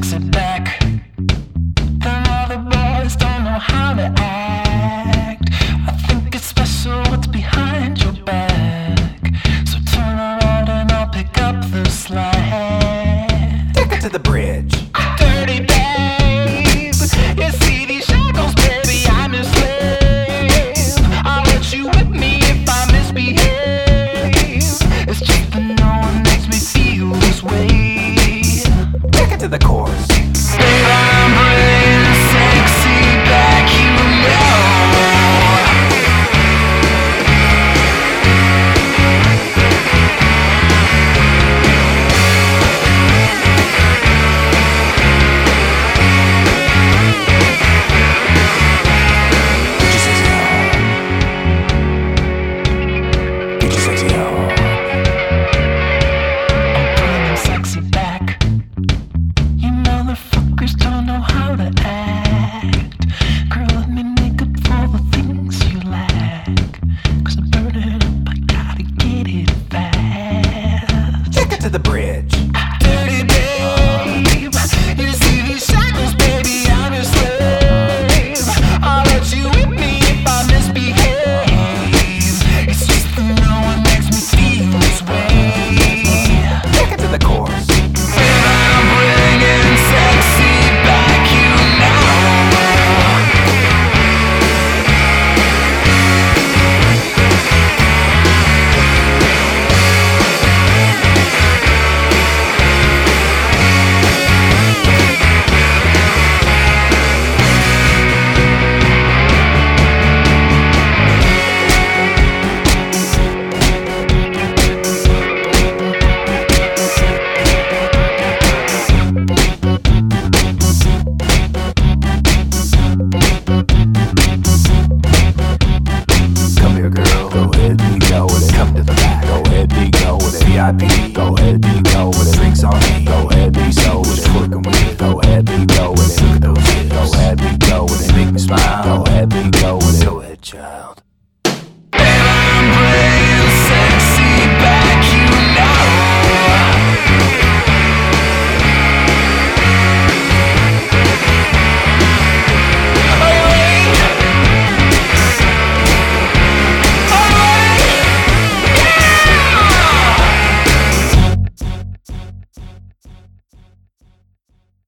sit back. Then all the boys don't know how to act. I think it's special what's behind your back. So turn around and I'll pick up the slack. Take it to the bridge. Dirty babe, you see these shackles, baby, I'm your slave. I'll let you whip me if I misbehave. It's cheap and no one makes me feel this way. Take it to the chorus.